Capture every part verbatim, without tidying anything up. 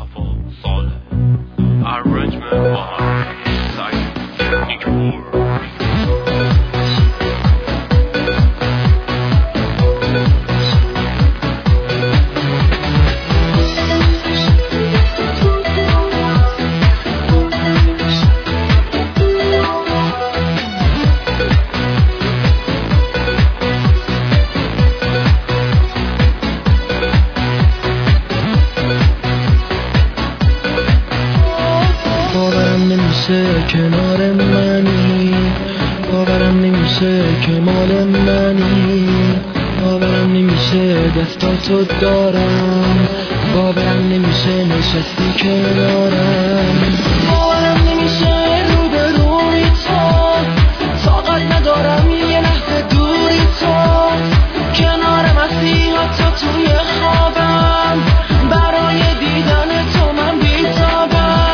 هوا ساله arrangement با هم سعی تکنیک بور کنار منی باورم نمیشه که مال منی باورم نمیشه دستاتو دارم باورم نمیشه نشستی کنارم باورم نمیشه رو به روی تو طاقت ندارم یه لحظه دوری تو کنارم هستی حتی توی خوابم برای دیدن تو من بی‌تابم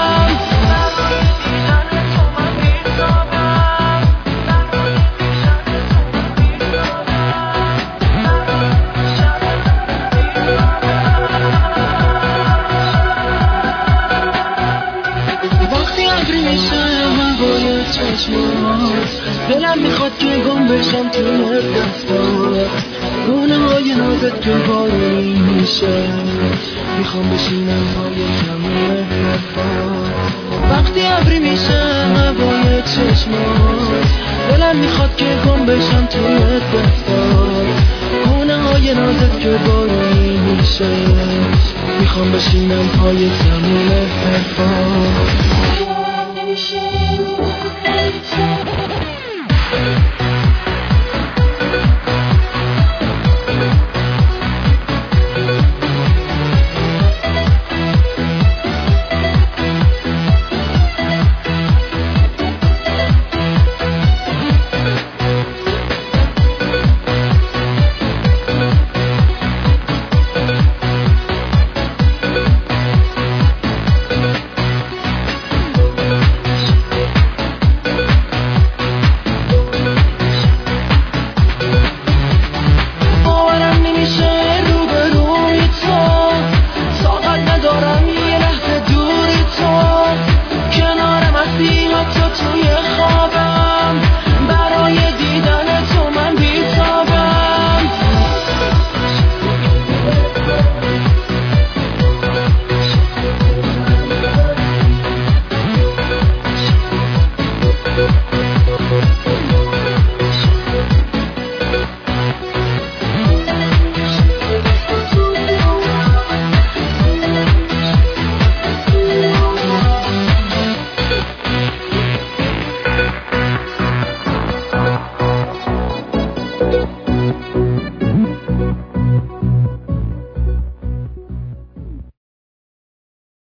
دلم میخواد که گم بشم توی دستات گونه های نازت که بارونی میشه میخوام بشینم پای کمون حرفات وقتی ابری میشه هوای چشمات دلم میخواد که گم بشم توی دستات گونه های نازت که بارونی میشه میخوام بشینم پای کمون حرفات